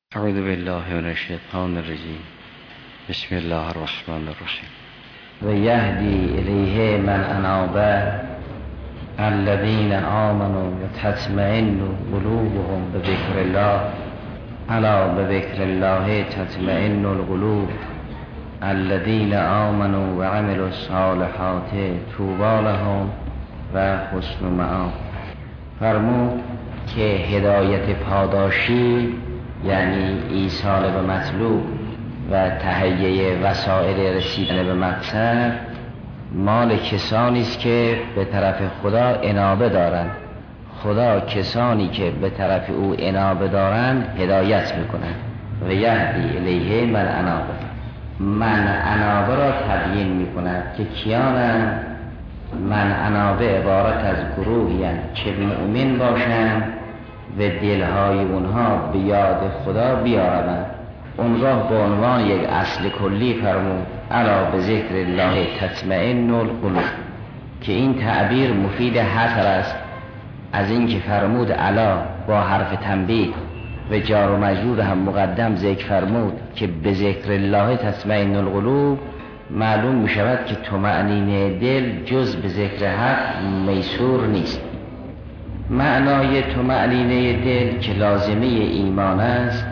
اعوذ بالله من الشیطان الرجیم. بسم الله الرحمن الرحیم. و یهدی الیه من اناب الذین آمنوا و تطمئن قلوبهم بذکر الله الا بذکر الله تطمئن القلوب الذین آمنوا و عملوا الصالحات طوبی لهم و حسن مآب. فرمود که هدایت پاداشی یعنی ایصال به مطلوب و تهیه وسایل رسیدن به مقصد مال کسانی است که به طرف خدا انابه دارند. خدا کسانی که به طرف او انابه دارند هدایت میکنند. و یهدی الیه من انابه، من انابه را تبیین میکند که کیانند. من انابه عبارت از گروهی هستند که مؤمن باشند و دلهای اونها به یاد خدا بیارند. اونگاه به عنوان یک اصل کلی فرمود الا به ذکر الله تطمئن القلوب، که این تعبیر مفید حصر است از این که فرمود الا با حرف تنبیه و جار و مجرور هم مقدم ذکر فرمود که به ذکر الله تطمئن القلوب. معلوم می شود که طمأنینه دل جز به ذکر حق میسور نیست. معنای طمأنینه دل که لازمه ایمان است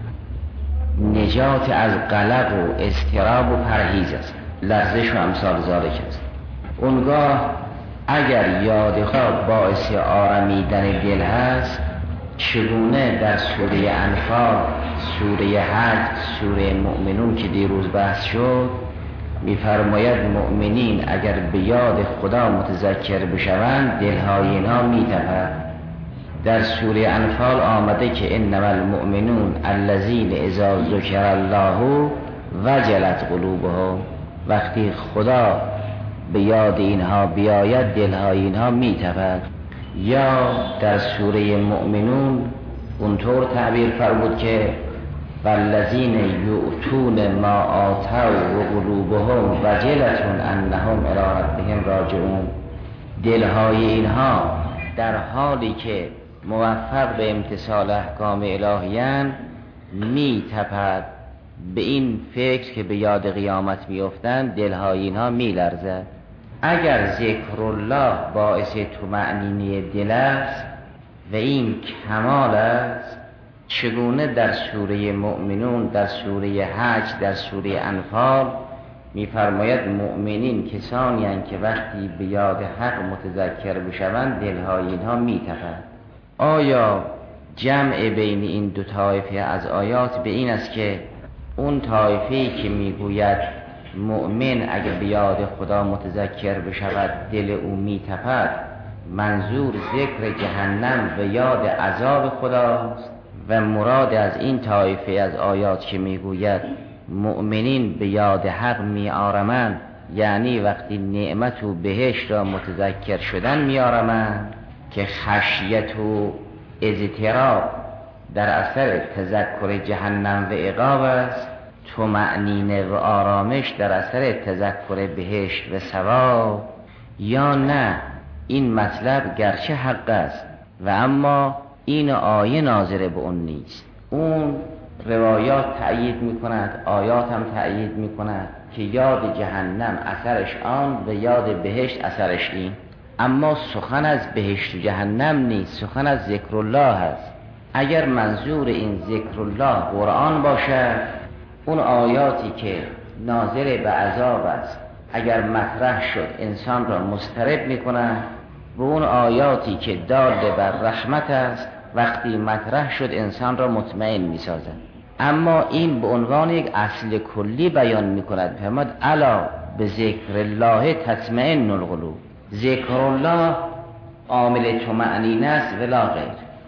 نجات از قلق و اضطراب و پرهیز است، لرزش و امثال ذالک است. اونگاه اگر یاد خدا باعث آرمیدن دل هست، چگونه در سوره انفال، سوره حج، سوره مؤمنون که دیروز بحث شد می‌فرماید مؤمنین اگر به یاد خدا متذکر بشوند دلهای اینها می‌تپد. در سوره انفال آمده که انما المؤمنون الذین اذا ذکر الله وجلت قلوبهم، وقتی خدا به یاد اینها بیاید دلهای اینها می‌تپد. یا در سوره مؤمنون اونطور تعبیر فرمود که والذین یؤتون ما آتوا و قلوبهم وجلة انهم الی ربهم راجعون، دلهای اینها در حالی که موفق به امتثال احکام الهیان می تپد به این فکر که به یاد قیامت می افتند، دلهای اینها می لرزد. اگر ذکر الله باعث طمأنینه دل است و این کمال است، چگونه در سوره مؤمنون، در سوره حج، در سوره انفال می‌فرماید مؤمنین کسانی هستند که وقتی به یاد حق متذکر بشوند دلهای اینها می‌تپد. آیا جمع بین این دو طایفه از آیات به این است که اون طایفه‌ای که میگوید مؤمن اگر به یاد خدا متذکر بشود دل او می‌تپد منظور ذکر جهنم و یاد عذاب خداست، و مراد از این طایفه از آیات که میگوید مؤمنین به یاد حق میآرمند یعنی وقتی نعمت و بهشت را متذکر شدن میآرمند که خشیت و اضطراب در اثر تذکر جهنم و عقاب است، طمأنینه و آرامش در اثر تذکر بهشت و ثواب. یا نه این مطلب گرچه حق است و اما این آیه ناظره به اون نیست. اون روایات تأیید میکند، آیات هم تأیید میکند که یاد جهنم اثرش آن و یاد بهشت اثرش این. اما سخن از بهشت و جهنم نیست، سخن از ذکر الله است. اگر منظور این ذکر الله قرآن باشد، اون آیاتی که ناظر به عذاب است اگر مطرح شد انسان را مضطرب میکند، و اون آیاتی که دال بر رحمت است وقتی مطرح شد انسان را مطمئن می‌سازد. اما این به عنوان یک اصل کلی بیان می‌کند. فرمود الا به ذکر الله تطمئن القلوب. ذکر الله عامل طمأنینه است ولا غیر،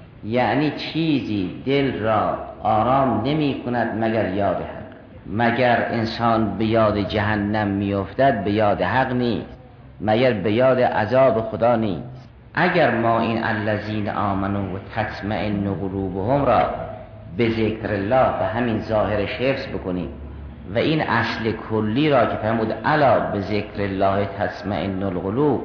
یعنی چیزی دل را آرام نمی‌کند مگر یاد حق. مگر انسان به یاد جهنم می‌افتد به یاد حق نیست، مگر به یاد عذاب خدا نیست. اگر ما این الذین آمنوا و تطمئن قلوبهم را به ذکر الله به همین ظاهرش حفظ بکنیم و این اصل کلی را که فرمود الا به ذکر الله تطمئن القلوب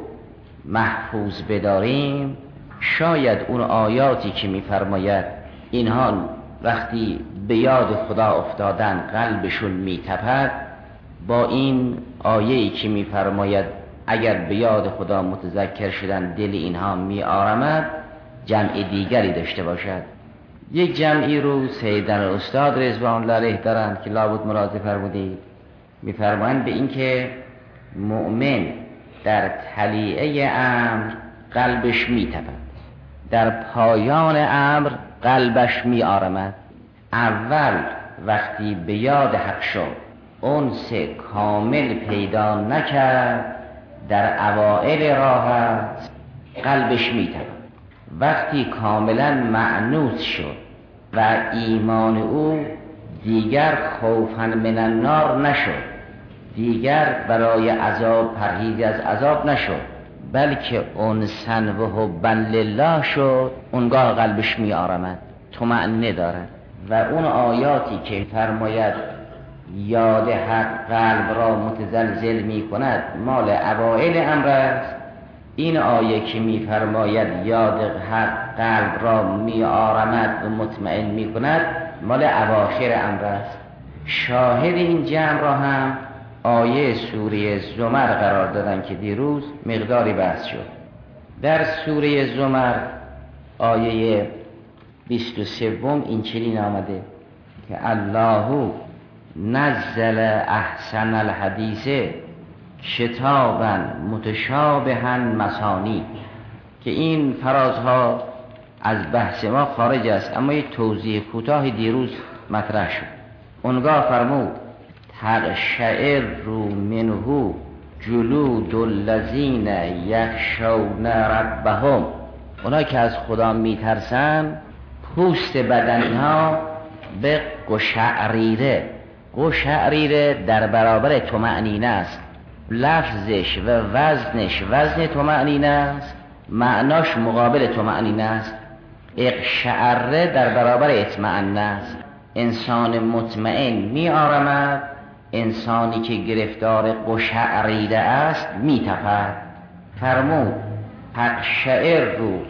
محفوظ بداریم، شاید اون آیاتی که می‌فرماید اینها وقتی به یاد خدا افتادن قلبشون میتپد، با این آیه‌ای که میفرماید اگر به یاد خدا متذکر شدن دل اینها میآرمد، جمع دیگری داشته باشد. یک جمعی رو سیدنا استاد رضوان الله علیه دارند که لابد ملاحظه فرمودید، میفرمایند به این که مؤمن در طلیعه امر قلبش میتپد، در پایان امر قلبش میآرمد. اول وقتی به یاد حق شد، انس کامل پیدا نکرد، در اوائل راحت قلبش میتپد. وقتی کاملا مأنوس شد و ایمان او دیگر خوفا من النار نشد، دیگر برای عذاب پرهیزی از عذاب نشد، بلکه انسا و حبا لله شد، اونگاه قلبش می آرمد، طمأنینه دارد. و اون آیاتی که فرماید یاد حق قلب را متزلزل می کند مال اوائل امر است. این آیه که می فرماید یاد حق قلب را می آرمد و مطمئن می کند مال اواخر امر است. شاهد این جمع را هم آیه سوره زمر قرار دادن که دیروز مقداری بحث شد. در سوره زمر آیه 23 این چنین آمده که الله نزل احسن الحدیث کتابا متشابها مثانی، که این فرازها از بحث ما خارج است، اما یک توضیح کوتاه دیروز مطرح شد. اونگاه فرمود تقشعر منه جلود الذین یخشون ربهم، اونا که از خدا میترسن پوست بدن اینها به قشعریره. قشعریره در برابر طمأنینه است، لفظش و وزنش وزن طمأنینه است، معناش مقابل طمأنینه است. اقشعره در برابر اطمئنه است. انسان مطمئن می آرمد، انسانی که گرفتار قشعریره است می تپد. فرمود تقشعر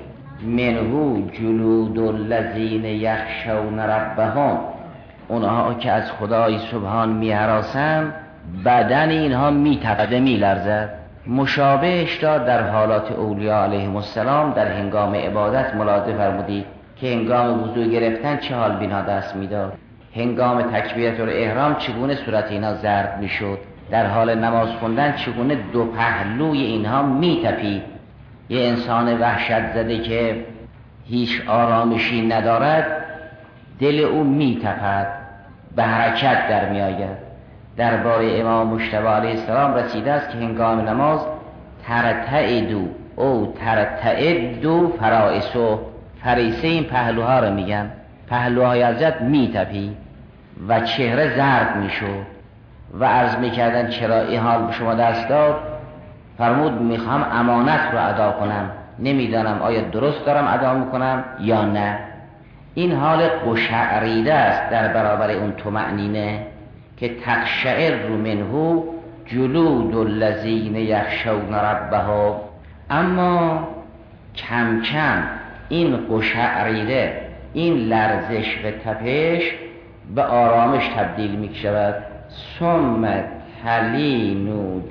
منه جلود الذین یخشون ربهم، اونها که از خدای سبحان می هراسند بدن اینها می تپد، می لرزد. مشابهش را در حالات اولیاء علیهم السلام در هنگام عبادت ملاحظه فرمودید که هنگام وضو گرفتن چه حال بینها دست میداد، هنگام تکبیرت الاحرام چگونه صورت اینها زرد میشد، در حال نماز خوندن چگونه دو پهلوی اینها میتپید. یه انسان وحشت زده که هیچ آرامشی ندارد دل او میتپد، به حرکت در میآید. درباره امام مجتبی علیه السلام رسیده است که هنگام نماز ترتعدو او ترتعدو فرائسو، فریسه این پهلوها رو میگن، پهلوهای حضرت میتپید و چهره زرد میشد و عرض میکردن چرا این حال به شما دست داد؟ فرمود میخوام امانت رو ادا کنم، نمیدانم آیا درست دارم ادا میکنم یا نه. این حال قشعریده است در برابر اون طمأنینه که تقشعر منه جلود الذین یخشون ربهم. اما کم کم این قشعریده، این لرزش و تپش به آرامش تبدیل می شود. ثم تلین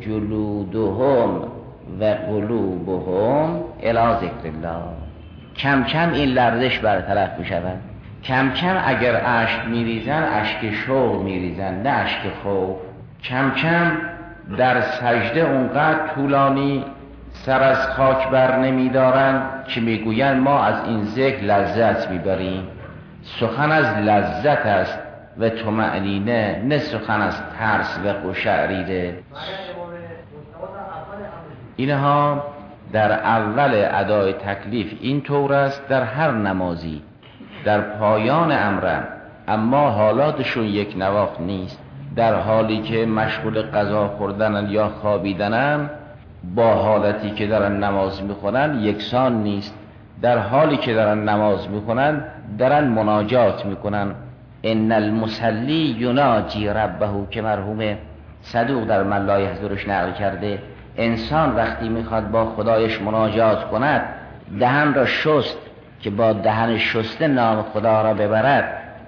جلودهم و قلوبهم الی ذکر الله. کم کم این لرزش برطرف می شود. کم کم اگر اشک می ریزن اشک شوق می ریزن، نه اشک خوف. کم کم در سجده اونقدر طولانی سر از خاک بر نمی دارن که می گوین ما از این ذکر لذت می بریم. سخن از لذت است و طمأنینه، نه سخن از ترس و قشعریره. اینها در اول ادای تکلیف این طور است در هر نمازی، در پایان امرن، اما حالاتشون یک نواخت نیست. در حالی که مشغول غذا خوردنن یا خوابیدنن با حالتی که دارن نماز میخونن یکسان نیست. در حالی که دارن نماز میخونن دارن مناجات میکنن. ان المصلی یناجی ربه، که مرحوم صدوق در من لا یحضرش نقل کرده. انسان وقتی میخواد با خدایش مناجات کند دهن را شست که با دهن شسته نام خدا را ببرد،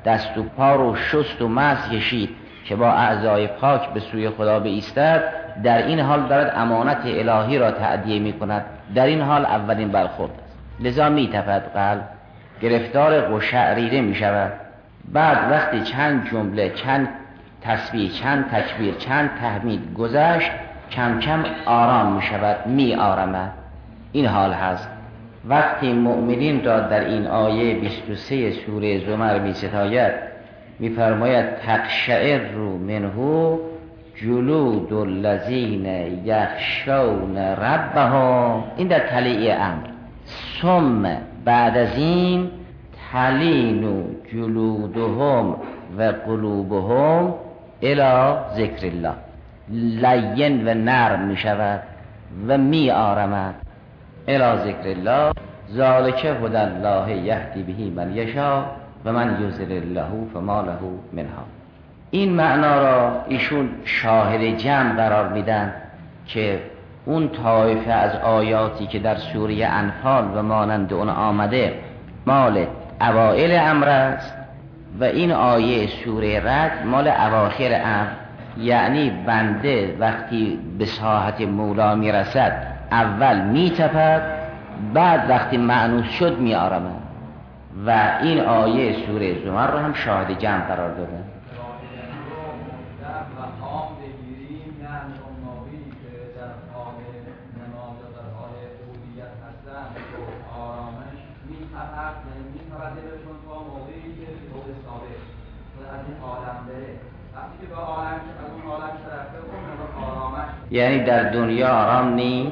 دست و پا رو شست و مسح کشید که با اعضای پاک به سوی خدا بایستد، در این حال دارد امانت الهی را تأدیه می کند. در این حال اولین برخورد است. لذا می تپد قلب، گرفتار قشعریره می شود. بعد وقتی چند جمله، چند تسبیح، چند تکبیر، چند تحمید گذشت، کم کم آرام می شود، می آرامد. این حال هست. وقتی مؤمنین را در این آیه 23 سوره زمر می ستاید، می فرماید تقشعر منه جلود الذین یخشون ربهم. این در تلیع امر. ثم بعد از این تلین جلودهم و قلوبهم الی ذکر الله، لین و نرم می شود و می آرامد. الی ذکر الله ذالک هدی الله یهدی به من یشاء و من یضلل له فما له من هاد. این معنا را ایشون شاهد جمع قرار میدن که اون طایفه از آیاتی که در سوره انفال و مانند اون آمده مال اوائل امر است و این آیه سوره رعد مال اواخر امر. یعنی بنده وقتی به ساحت مولا میرسد اول میتپد، بعد وقتی مأنوس شد میآرامد. و این آیه سوره زمر رو هم شاهد جمع قرار داده. یعنی در دنیا آرام نیست،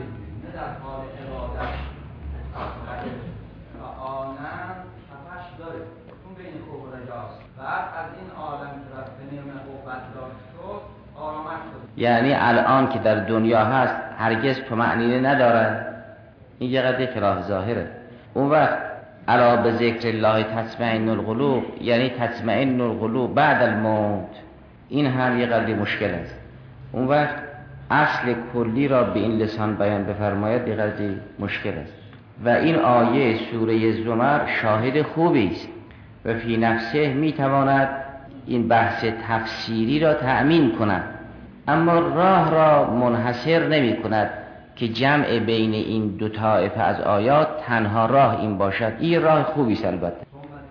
یعنی الان که در دنیا هست هرگز طمأنینه ندارد. این یه قدر کلاه ظاهره. اون وقت الا به ذکر الله تطمئن القلوب، یعنی تطمئن القلوب بعد الموت. این هم یه قدر مشکل است. اون وقت اصل کلی را به این لسان بیان بفرماید یه قدر مشکل است. و این آیه سوره زمر شاهد خوبی است و فی نفسه میتواند این بحث تفسیری را تأمین کند، اما راه را منحصر نمی کند که جمع بین این دو طایفه از آیات تنها راه این باشد. این راه خوبی است البته.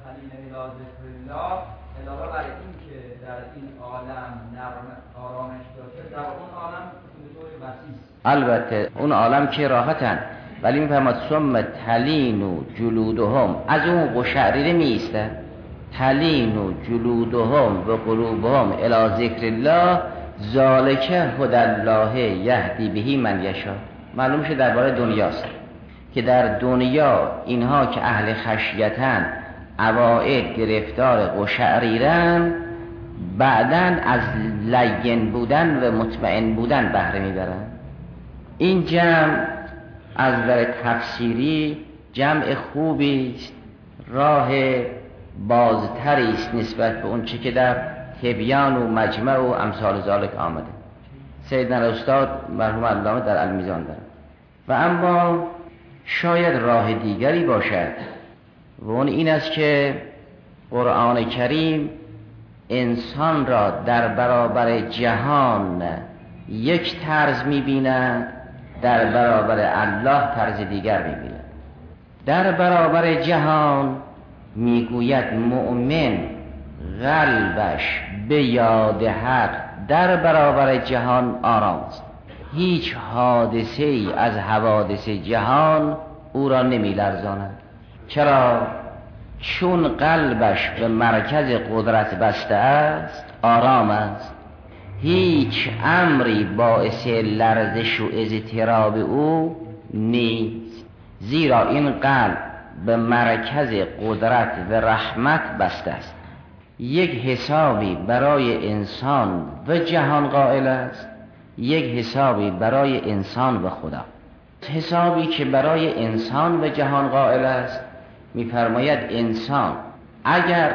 علاوه بر این که در این عالم آرامش داشته، در اون عالم به طور وسیع البته اون عالم که راحتن، ولی میفرماد ثم تلین جلودهم، از اون قشعریره میایستد. تلین جلودهم و قلوبهم الی ذکر الله ذالک هدی الله یهدی به من یشاء. معلوم شد درباره دنیاست که در دنیا اینها که اهل خشیتن، اوائل گرفتار قشعریرن، بعدن از لین بودن و مطمئن بودن بهره میبرن. این جمع از نظر تفسیری جمع خوبی است، راه بازتری است نسبت به اون چه که در تبیان و مجمع و امثال ذالک آمده. سیدنا استاد مرحوم علامه در المیزان دارد. و اما شاید راه دیگری باشد و اون این است که قرآن کریم انسان را در برابر جهان یک طرز می‌بیند، در برابر الله طرز دیگر می‌بیند. در برابر جهان میگوید مؤمن قلبش به یاد حق در برابر جهان آرام است. هیچ حادثه ای از حوادث جهان او را نمی لرزاند. چرا؟ چون قلبش به مرکز قدرت بسته است، آرام است. هیچ امری باعث لرزش و اضطراب او نیست، زیرا این قلب به مرکز قدرت و رحمت بسته است. یک حسابی برای انسان و جهان قائل است، یک حسابی برای انسان و خدا. حسابی که برای انسان و جهان قائل است می‌فرماید انسان اگر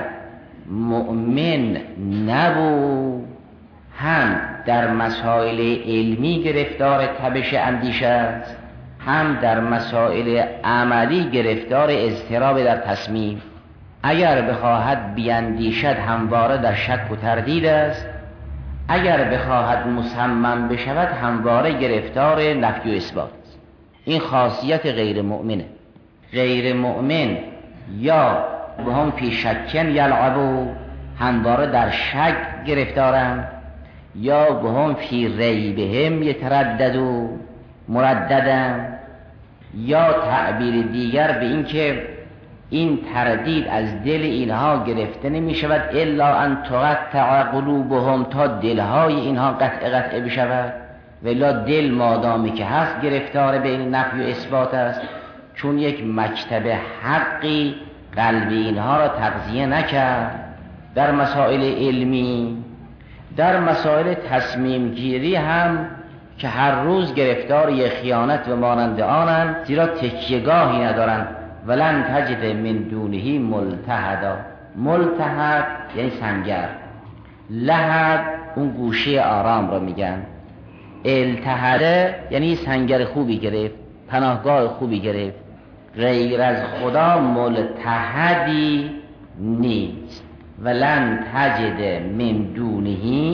مؤمن نبود، هم در مسائل علمی گرفتار تبش اندیشه است، هم در مسائل عملی گرفتار اضطراب در تصمیم. اگر بخواهد بیندیشد همواره در شک و تردید است، اگر بخواهد مصمم بشود همواره گرفتار نفی و اثبات است. این خاصیت غیر مؤمنه. غیر مؤمن یا به هم فی شکن یلعبو، همواره در شک گرفتارند، یا به هم فی ریبهم یترددو، مرددن، یا تعبیر دیگر به این که این تردید از دل اینها گرفته نمی شود الا ان تقطع قلوبهم، تا دلهای اینها قطع بشود، ولا دل مادامی که هست گرفتار بین نفی و اثبات است، چون یک مکتب حقی قلب اینها را تغذیه نکرد. در مسائل علمی، در مسائل تصمیم گیری هم که هر روز گرفتار یک خیانت و مانند آنند، زیرا تکیه‌گاهی ندارند. ولن تجد من دونه ملتحدا. ملتحد یعنی سنگر، لحد اون گوشه آرام را میگن، التحده یعنی سنگر خوبی گرفت، پناهگاه خوبی گرفت. غیر از خدا ملتحدی نیست. ولن تجد من دونه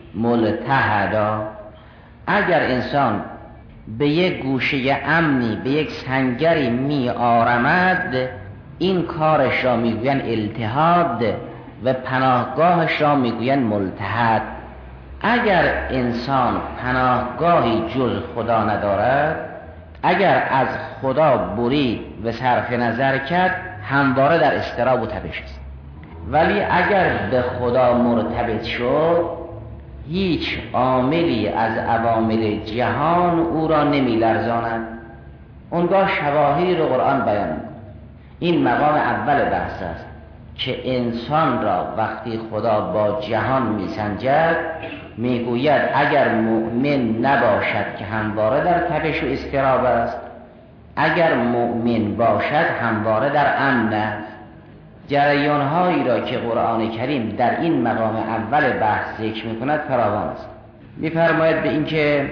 ملتحدا. اگر انسان به یک گوشه امنی، به یک سنگری می آرمد، این کارش را میگوین التحاد و پناهگاهش را میگوین ملتحد. اگر انسان پناهگاهی جز خدا ندارد، اگر از خدا برید و صرف نظر کرد، همواره در اضطراب و تبش است. ولی اگر به خدا مرتبط شد، هیچ عاملی از عوامل جهان او را نمی لرزاند. اونگاه شواهدی رو قرآن بیان می‌کند. این مقام اول بحث است که انسان را وقتی خدا با جهان میسنجد، میگوید اگر مؤمن نباشد که همواره در تبش و اضطراب است، اگر مؤمن باشد همواره در امن است. جریان‌هایی را که قرآن کریم در این مقام اول بحث ذکر می‌کند فراوان است. می‌فرماید به اینکه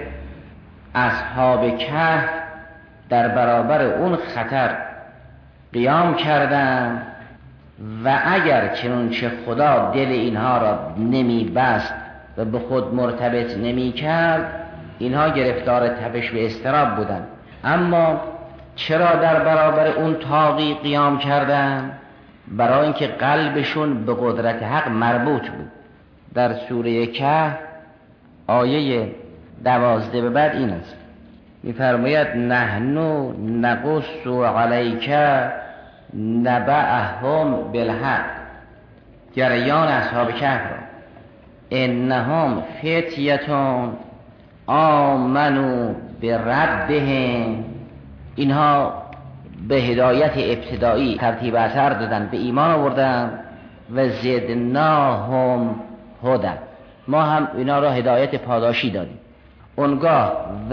اصحاب کهف در برابر اون خطر قیام کردند و اگر چنانچه خدا دل اینها را نمی‌بست و به خود مرتبط نمی‌کرد، اینها گرفتار تبش و اضطراب بودند. اما چرا در برابر اون طاغی قیام کردند؟ برای اینکه قلبشون به قدرت حق مربوط بود. در سوره کهف آیه 12 به بعد این است، می‌فرماید نحن نقص علیک نبأهم بالحق. جریان اصحاب کهف را، انهم فتیتون آمنوا بربهم، اینها به هدایت ابتدایی ترتیب اثر دادن، به ایمان آوردن، و زدناهم هدی، ما هم اینا را هدایت پاداشی دادیم. اونگاه و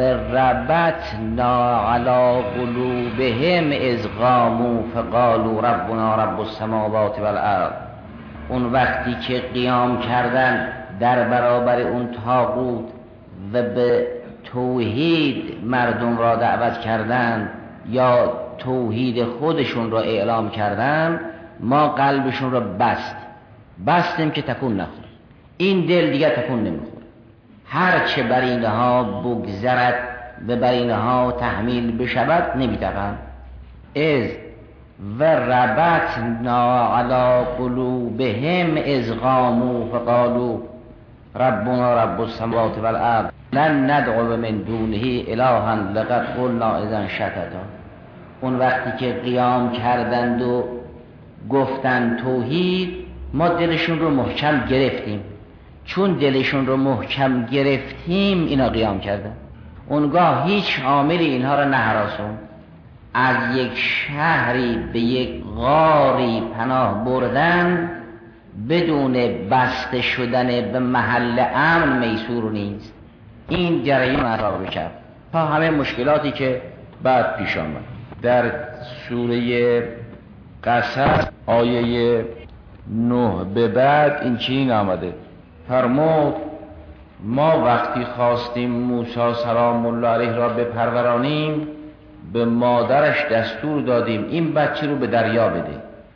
ربطنا علی قلوبهم اذ قاموا فقالوا ربنا رب السماوات والارض. اون وقتی که قیام کردن در برابر اون طاغوت و به توحید مردم را دعوت کردن یا توحید خودشون را اعلام کردن، ما قلبشون را بستیم که تکون نخوره. این دل دیگر تکون نمیخوره. هر چه بر اینها بگذرد و بر اینها تحمیل بشود نمیتوان. از و ربطنا علی قلوبهم اذ قاموا فقالوا ربنا رب السماوات والارض لن ندعو من دونه الها لقد قلنا اذا شططا. اون وقتی که قیام کردند و گفتن توحید، ما دلشون رو محکم گرفتیم. چون دلشون رو محکم گرفتیم اینا قیام کردن. اونگاه هیچ عاملی اینها را نهراسون. از یک شهری به یک غاری پناه بردن بدون بسته شدن به محل امن میسور نیست. این جریان اثر بکرد تا همه مشکلاتی که بعد پیش آمد. در سوره قصص آیه 9 به بعد این چنین آمده، فرمود ما وقتی خواستیم موسی سلام الله علیه را بپرورانیم، به مادرش دستور دادیم این بچه رو به دریا بده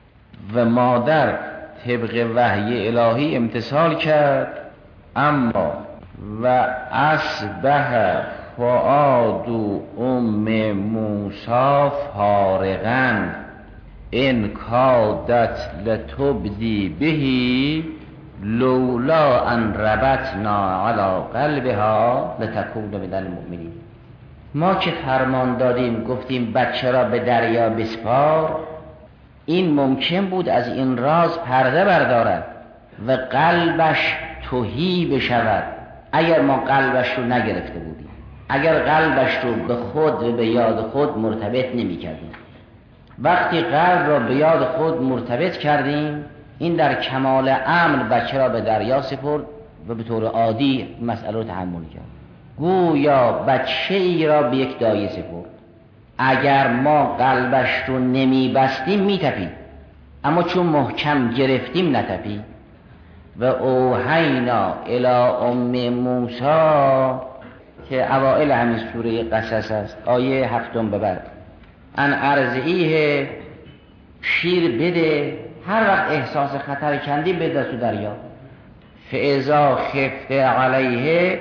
و مادر طبق وحی الهی امتثال کرد. اما و اصبح فؤاد ام موسی فارغا ان کادت لتبدی به لولا ان ربطنا علی قلبها لتکون من المؤمنین. ما که فرمان دادیم گفتیم بچه را به دریا بسپار، این ممکن بود از این راز پرده بردارد و قلبش تهی بشود اگر ما قلبش رو نگرفته بودیم، اگر قلبش رو به خود و به یاد خود مرتبط نمی کردیم. وقتی قلب را به یاد خود مرتبط کردیم، این در کمال امن بچه را به دریا سپرد و به طور عادی مسئله رو تحمل کرد. گویا بچه ای را به یک دایه سپرد. اگر ما قلبش رو نمی بستیم می تپید، اما چون محکم گرفتیم نتپید. و اوحینا الی ام موسی که اوائل همین سوره قصص است، آیه 7 به بعد، ان ارضعیه، شیر بده، هر وقت احساس خطر کندی بده تو دریا. فاذا خفت علیه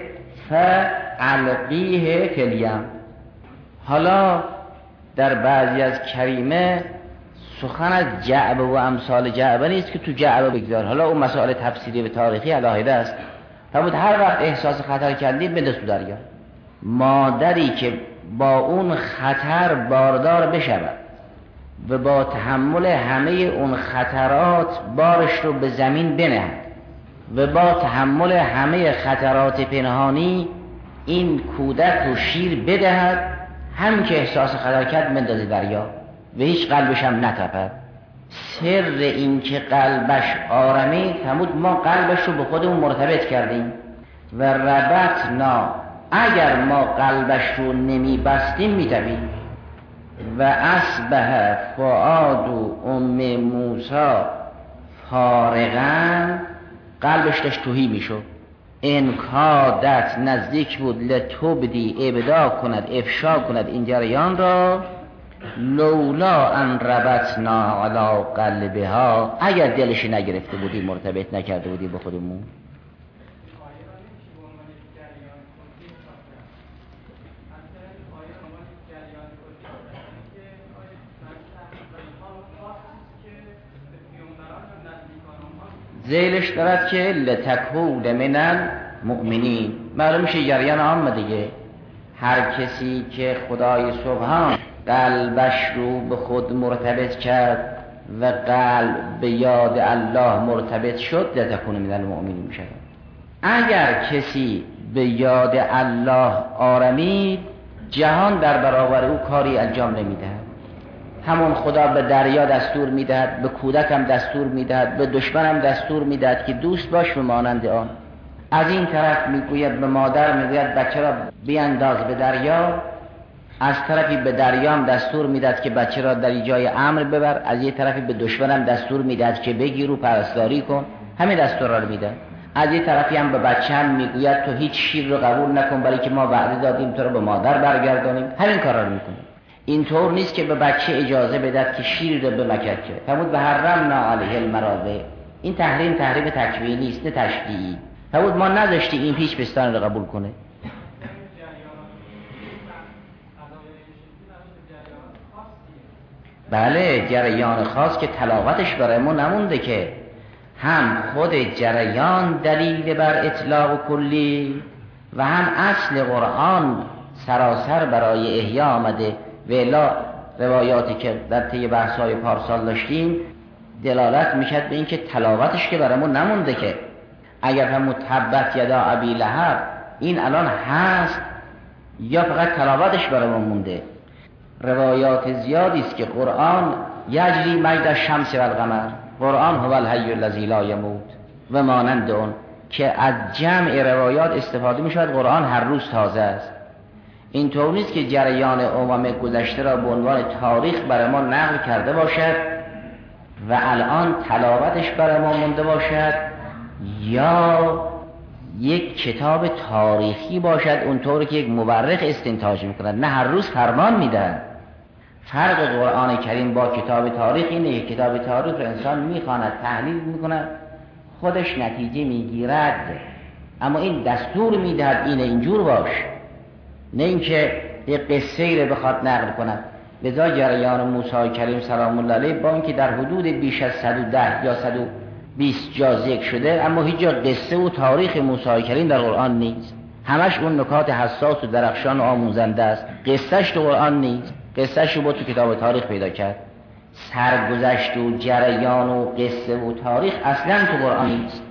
فالقیه فی الیم. حالا در بعضی از کریمه سخن از جعبه و امثال جعبه نیست که تو جعبه بگذار، حالا اون مسائل تفسیری و تاریخی علاهده است. فرمود هر وقت احساس خطر کردی بده تو دریا. مادری که با اون خطر باردار بشود و با تحمل همه اون خطرات بارش رو به زمین بنهد و با تحمل همه خطرات پنهانی این کودک رو شیر بدهد، همین که احساس خطر کرد بندازه دریا و هیچ قلبش هم نتپد. سر این که قلبش آرمید فرمود ما قلبش رو به خودمون مرتبط کردیم و ربطنا، اگر ما قلبش رو نمی بستیم می تپید. و اصبح فؤاد ام موسی فارغا، قلبش داشت تهی می شد. ان کادت، نزدیک بود، لتبدی، ابدا کند، افشا کند این جریان را، لولا ان ربطنا علی قلبها، اگر دلش نگرفته بودی، مرتبط نکرده بودی به خودمون. ذیلش دارد که لتکون من المؤمنین، معلوم میشه جریان عام دیگه. هر کسی که خدای سبحان قلبش رو به خود مرتبط کرد و قلب به یاد الله مرتبط شد، لتکون من المؤمنین میشه. اگر کسی به یاد الله آرمید، جهان در برابر او کاری انجام نمیدهد. همون خدا به دریا دستور میدهد، به کودکم دستور میدهد، به دشمنم دستور میدهد که دوست باش و مانند آن. از این طرف میگوید به مادر، میگوید بچه را بیانداز به دریا، از طرفی به دریا هم دستور میدهد که بچه را در جای امر ببر، از یک طرفی به دشمنم دستور میدهد که بگیر و پرستاری کن، همین دستور را میده. از یک طرفی هم به بچه هم میگوید تو هیچ شیر رو قبول نکن، برای که ما وعده دادیم تو رو به مادر برگردانیم، همین کارا رو میکنه. اینطور نیست که به بچه اجازه بدهد که شیر رو بمکد. فرمود به حرمنا علیه المراضع، این تحریم تکوینی است نه تشریعی. فرمود ما نذاشتی این پیش پستان رو قبول کنه. بله، جریان خاص که تلاوتش برای ما نمونده که هم خود جریان دلیل بر اطلاق کلی و هم اصل قرآن سراسر برای احیا آمده. و الا روایاتی که در طی بحث‌های پارسال داشتیم دلالت میکرد به این که تلاوتش که برامون نمونده، که اگر هم تبت یدا ابی لهب این الان هست یا فقط تلاوتش برامون مونده. روایات زیادی است که قرآن یجری مجد الشمس و القمر، قرآن هو الحی الذی لا یموت و مانند اون، که از جمع روایات استفاده میشود. قرآن هر روز تازه است. اینطور نیست که جریان امم گذشته را به عنوان تاریخ برای ما نقل کرده باشد و الان تلاوتش برای ما مونده باشد، یا یک کتاب تاریخی باشد اونطور که یک مورخ استنتاج میکند. نه، هر روز فرمان میدهد. فرق قرآن کریم با کتاب تاریخ اینه که کتاب تاریخ رو انسان میخواند، تحلیل میکند، خودش نتیجه میگیرد، اما این دستور میدهد اینه اینجور باش، نه اینکه یه قصه رو بخواد نقل کند. لذا جریان موسی کریم سلام الله علیه با اینکه در حدود بیش از 110 یا 120 جا ذکر شده، اما هیچ جا قصه و تاریخ موسی کریم در قرآن نیست. همش اون نکات حساس و درخشان و آموزنده است. قصهش تو قرآن نیست. قصهش رو با تو کتاب تاریخ پیدا کرد. سرگذشت و جریان و قصه و تاریخ اصلا تو قرآن نیست.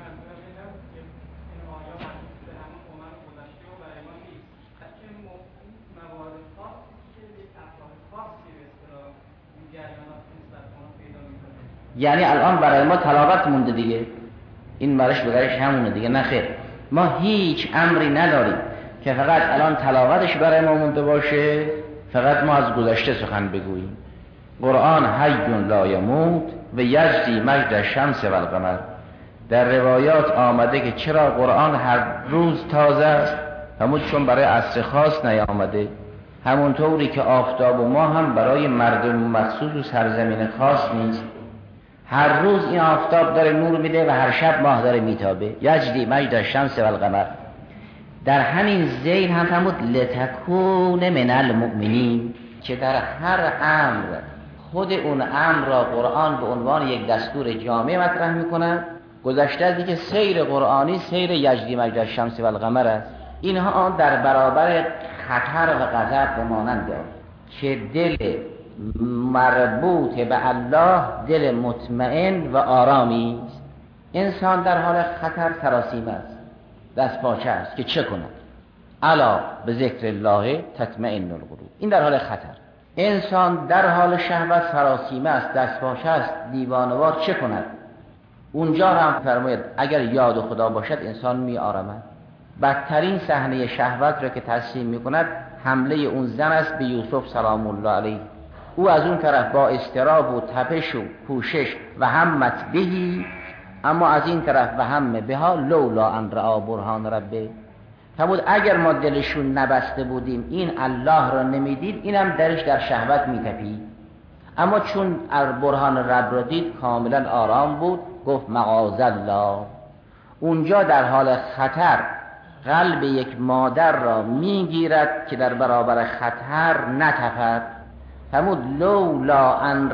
یعنی الان برای ما تلاوت مونده دیگه، این برش بگرش همونه دیگه. نه خیر، ما هیچ امری نداریم که فقط الان تلاوتش برای ما مونده باشه، فقط ما از گذشته سخن بگوییم. قرآن حی لا یموت و یجزی مجد الشمس و القمر. در روایات آمده که چرا قرآن هر روز تازه است؟ همون چون برای عصر خاص نیامده، همونطوری که آفتاب و ماه هم برای مردم مخصوص و سرزمین خاص نیست. هر روز این آفتاب داره نور میده و هر شب ماه داره میتابه. یجدی مجد الشمس و القمر. در همین ذیل هم فرمود لتکون من المؤمنین، که در هر امر خود اون امر را قرآن به عنوان یک دستور جامع مطرح میکنه. گذشته از اینکه سیر قرآنی سیر یجدی مجد الشمس و القمر است. اینها در برابر خطر و غضب بمانند که دل مربوط به الله دل مطمئن و آرامی است. انسان در حال خطر سراسیمه است، دست پاچه است که چه کند؟ الا به ذکر الله تطمئن القلوب. این در حال خطر. انسان در حال شهوت سراسیمه است، دست پاچه است، دیوانه‌وار، چه کند؟ اونجا هم فرماید اگر یاد خدا باشد انسان می آرامد. بدترین صحنه شهوت را که تصمیم می کند حمله اون زن است به یوسف سلام الله علیه. او از اون طرف با اضطراب و تپش و کوشش و همت بهی، اما از این طرف و هم بها لولا ان رأى برهان ربه. فرمود اگر ما دلشون نبسته بودیم، این الله را نمیدید، اینم درش در شهوت میتپید، اما چون برهان رب را دید کاملا آرام بود. گفت معاذالله. اونجا در حال خطر قلب یک مادر را میگیرد که در برابر خطر نتپد. فرمود لولا ان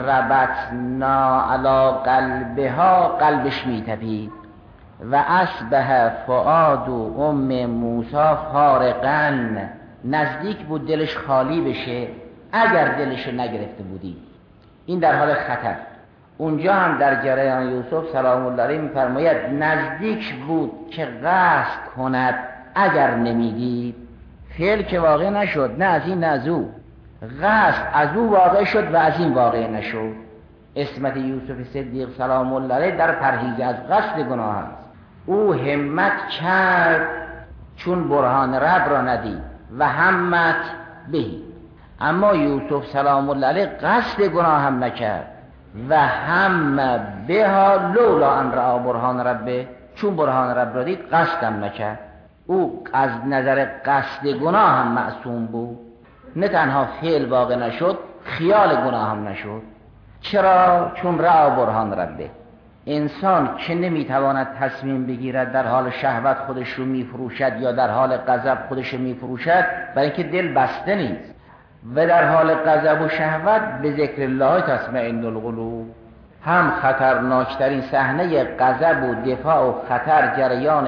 ربطنا علی قلبها، قلبش میتپید. و اصبح فؤاد ام موسی فارغا، نزدیک بود دلش خالی بشه اگر دلش رو نگرفته بودی. این در حال خطر. اونجا هم در جریان یوسف سلام الله علیه میفرماید نزدیک بود که قصد کند اگر نمیدید. فعل که واقع نشد، نه از این نه از او. قصد از او واقع شد و از این واقع نشد. عصمت یوسف صدیق سلام الله علیه در پرهیز از قصد گناه است. او همت کرد چون برهان رب را ندید و همت بهی، اما یوسف سلام الله علیه قصد گناه هم نکرد و هم بها لولا ان رأى برهان ربه، چون برهان رب را دید قصدم نکرد. او از نظر قصد گناه هم معصوم بود، نه تنها فعل واقع نشد، خیال گناه هم نشد. چرا؟ چون رأى برهان ربه. انسان که نمیتواند تصمیم بگیرد در حال شهوت خودش رو میفروشد یا در حال غضب خودش رو میفروشد، برای اینکه دل بسته نیست و در حال غضب و شهوت به ذکر الله تطمئن القلوب. هم خطرناکترین صحنه غضب و دفاع و خطر جریان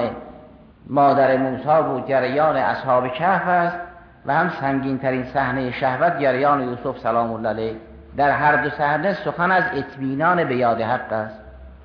مادر موسی و جریان اصحاب کهف است و هم سنگینترین صحنه شهوت جریان یوسف سلام الله علیه. در هر دو صحنه سخن از اطمینان به یاد حق است.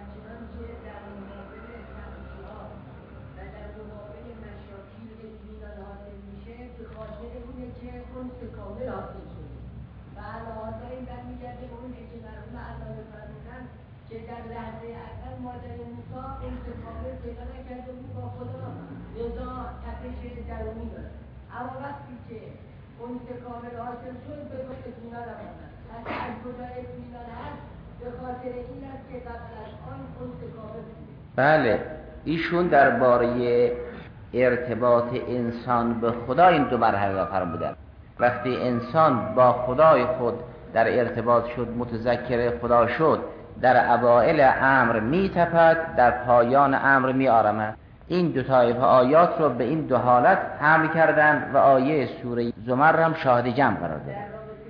اما وقتی که اون کامل حاصل شد به وقت اطمینان آمد. از کجا اطمینان هست؟ به خاطر این است که قبل از آن اون کامل بود. بله، ایشون درباره ارتباط انسان به خدا این دو مرحله را فرمودند. وقتی انسان با خدای خود در ارتباط شد، متذکر خدا شد، در اوائل امر میتپد، در پایان امر میآرمد. این دو طایفه آیات رو به این دو حالت حمل کردن و آیه سوره زمر هم شاهد جمع قرار داد.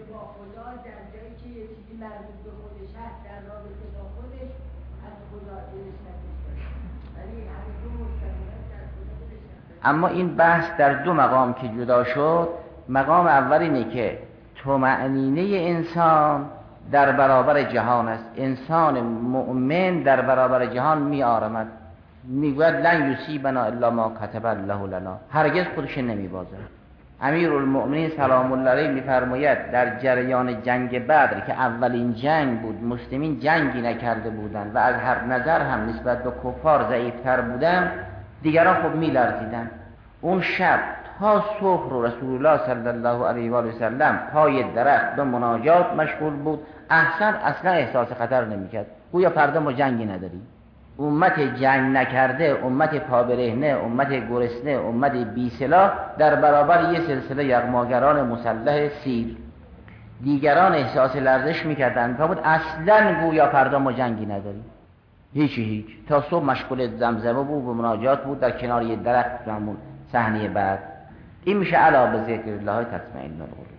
اما این بحث در دو مقام که جدا شد، مقام اول اینه که طمأنینه انسان در برابر جهان است. انسان مؤمن در برابر جهان می آرمد، میگوید لن یصیبنا الا ما کتب الله لنا، هرگز خودش نمی بازد. امیرالمؤمنین سلام الله علیه میفرماید در جریان جنگ بدر که اولین جنگ بود، مسلمین جنگی نکرده بودند و از هر نظر هم نسبت به کفار ضعیفتر بودند، دیگران خب میلرزیدند. اون شب تا صبح رو رسول الله صلی الله علیه و آله و سلم پای درخت به مناجات مشغول بود. اصلا احساس خطر نمیکرد، گویا فردا ما جنگی نداریم. امت جنگ نکرده، امت پابرهنه، امت گرسنه، امت بی سلاح در برابر یه سلسله یغماگران مسلح سیر، دیگران احساس لرزش میکردند و بود اصلا گویا فردا ما جنگی نداریم. هیچ تا صبح مشغول زمزمه بود، به مناجات بود در کنار یه درخت. همون صحنه بعد این میشه علا به ذکر الله تطمئن القلوب.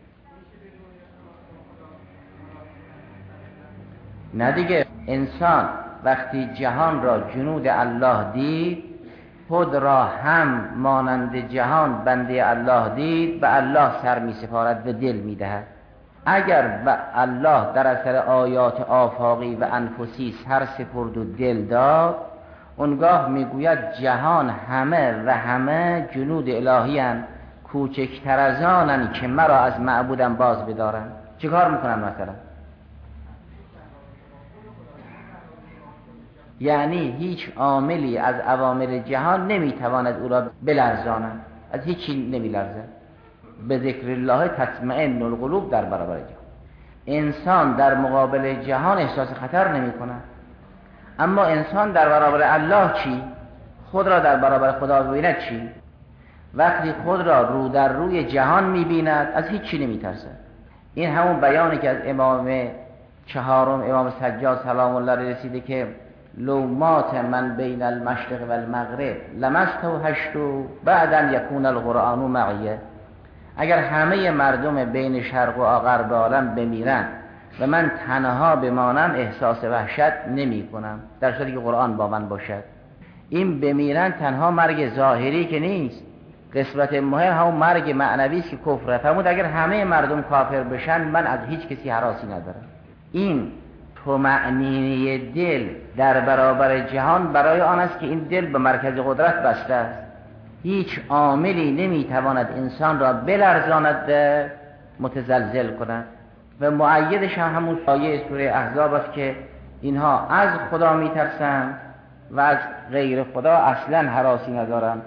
نه دیگه، انسان وقتی جهان را جنود الله دید، خود را هم مانند جهان بنده الله دید، به الله سر می سپارد و دل می دهد. اگر به الله در اثر آیات آفاقی و انفسی سر سپرد و دل داد، اونگاه میگوید جهان همه جنود الهی هستند، کوچکتر از آنند که مرا از معبودم باز بدارند. چه کار میکنن مثلا؟ یعنی هیچ عاملی از عوامل جهان نمیتواند او را بلرزاند، از هیچی نمیلرزد. به ذکر الله تطمئن القلوب در برابر جهان. انسان در مقابل جهان احساس خطر نمی کند، اما انسان در برابر الله چی؟ خود را در برابر خدا ببیند چی؟ وقتی خود را رو در روی جهان می‌بیند از هیچ چی نمی‌ترسد. این همون بیانی که از امام چهارم، امام سجاد سلام الله علیه رسیده که لو مات من بین المشرق و المغرب لمستوحشت بعد ان یکون القرآن معی. اگر همه مردم بین شرق و غرب عالم بمیرن و من تنها بمانم، احساس وحشت نمی کنم، در صورتی که قرآن با من باشد. این بمیرن تنها مرگ ظاهری که نیست، قسمت مهم همون مرگ معنوی است که کفر. فرمود اگر همه مردم کافر بشن، من از هیچ کسی هراسی ندارم. این طمأنینه دل در برابر جهان برای آن است که این دل به مرکز قدرت بسته است. هیچ عاملی نمیتواند انسان را بلرزاند، متزلزل کند. و مؤیدش هم همون آیه سوره احزاب است که اینها از خدا میترسند و از غیر خدا اصلا هراسی ندارند.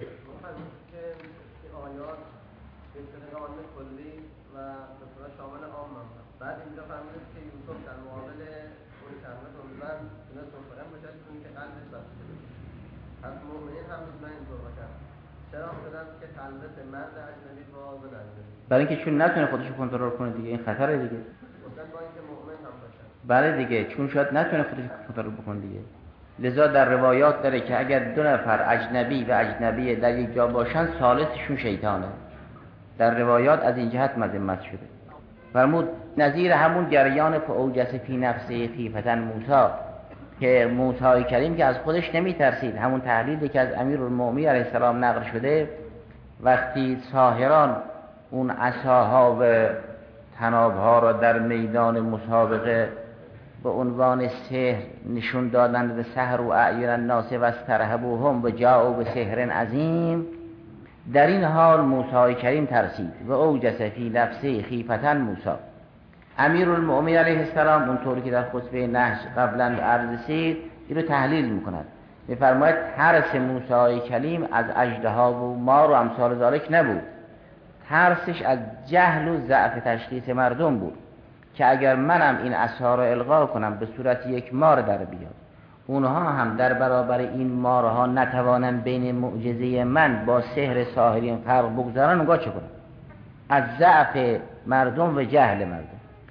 بعد اینجا فهمیدید که یوسف در مقابل اون شهوت امیدوار تونست مطمئن باشد چون که قلبش بسته بود. از مؤمنین هم مطمئن اینطور باشد. چرا شدن که قلبت مرد اجنبی باز نشده؟ برای اینکه چون نتونه خودش رو کنترل کنه دیگه، این خطره دیگه. مثلا با اینکه مؤمن هم باشه. بله دیگه، چون شاید نتونه خودش رو کنترل بکنه دیگه. لذا در روایات داره که اگر دو نفر اجنبی و اجنبی در یک جا باشن، ثالثشون شیطانه. در روایات از این جهت مذمت شده. فرمود نظیر همون جریان فاوجس فی نفسه خیفة موسی، که موسی کریم که از خودش نمی ترسید. همون تحلیلی که از امیرالمؤمنین علیه السلام نقل شده، وقتی ساحران اون عصاها و طنابها را در میدان مسابقه به عنوان سحر نشون دادند و سحروا اعین الناس و استرهبوهم و جاءوا بسحر عظیم، در این حال موسی کریم ترسید و اوجس فی نفسه خیفة موسی. امیرالمؤمنین علیه السلام اونطوری که در خطبه نحش قبلا عرض رسید این رو تحلیل میکند، میفرماید ترس موسی کریم از اژدها و مار و امثال ذالک نبود، ترسش از جهل و ضعف تشخیص مردم بود که اگر منم این عصا را القا کنم به صورت یک مار در بیاد، اونها هم در برابر این مارها نتوانند بین معجزه من با سحر ساحرین فرق بگذارن، اونگاه چه کنن؟ از ضعف مردم و جهل مردم.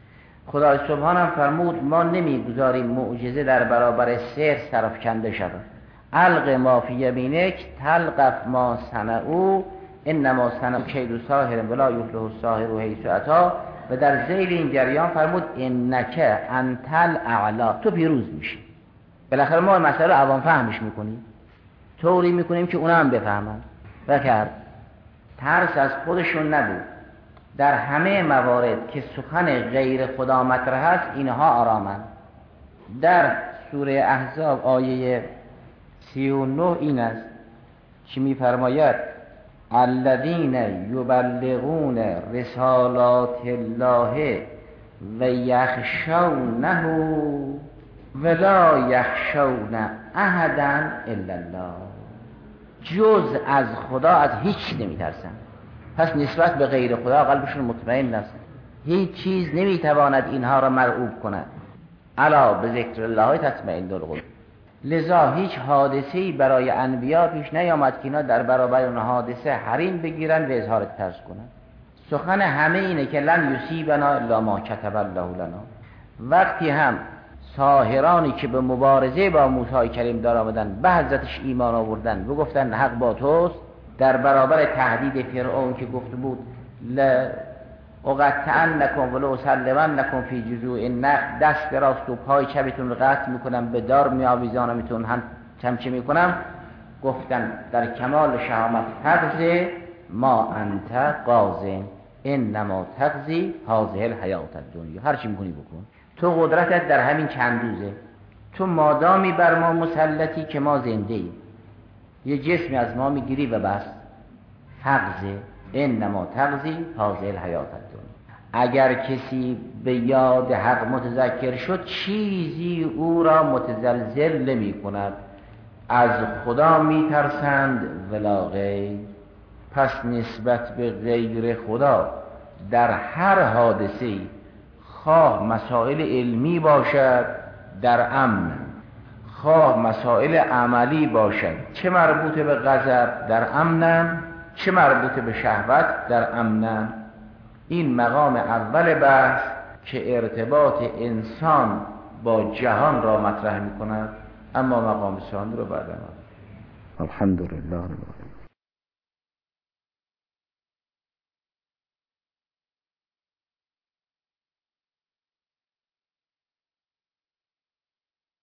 خدای سبحان هم فرمود ما نمیگذاریم معجزه در برابر سحر سرافکنده شود. الق ما فی یمینک تلقف ما صنعوا انما صنعوا کید ساحر ولا یفلح الساحر حیث اتى. و در ذیل این جریان فرمود انک انت الاعلی، تو پیروز میشی. بالاخره ما مسئله رو عوام فهمش میکنیم، طوری میکنیم که اونا هم بفهمن. و کرد ترس از خودشون نبود. در همه موارد که سخن غیر خدا مطرح است اینها آرامند. در سوره احزاب آیه 39 این است که میفرماید الذین یبلغون رسالات الله و یخشونه ولا یخشون احدا الا الله. جز از خدا از هیچ نمیترسن. پس نسبت به غیر خدا قلبشون مطمئن است. هیچ چیز نمیتواند اینها را مرعوب کند. الا به ذکر الله تطمئن القلوب. لذا هیچ حادثه‌ای برای انبیا پیش نیامد که اینا در برابر اون حادثه حریم بگیرن و اظهار ترس کنن. سخن همه اینه که لن یصیبنا الا ما کتب الله لنا. وقتی هم ساحرانی که به مبارزه با موسی کریم در آمدن به حضرتش ایمان آوردن و گفتن حق با توست، در برابر تهدید فرعون که گفته بود اقطعنکم ولو اسلمنکم فی جذوع النخل، دست راست و پای چپتون رو قطع میکنم، به دار میآویزانمتون، هم چمچه میکنم. گفتن در کمال شهامت تقضی ما انت قاضی انما تقضی هذه الحیات الدنیا. هر چی میکنی بکن، تو قدرتت در همین چند روزه. تو مادامی بر ما مسلطی که ما زنده ایم، یه جسمی از ما میگیری و بس. تقضی انما تقضی هذه الحیات الدنیا. اگر کسی به یاد حق متذکر شد چیزی او را متزلزل نمی کند. از خدا می ترسند ولا غیر. پس نسبت به غیر خدا در هر حادثه‌ای، خواه مسائل علمی باشد در امن، خواه مسائل عملی باشد، چه مربوط به غضب در امنم، چه مربوط به شهوت در امنم. این مقام اول بحث که ارتباط انسان با جهان را مطرح می کند. اما مقام ثانی رو بعد ما. الحمدلله رب العالمین.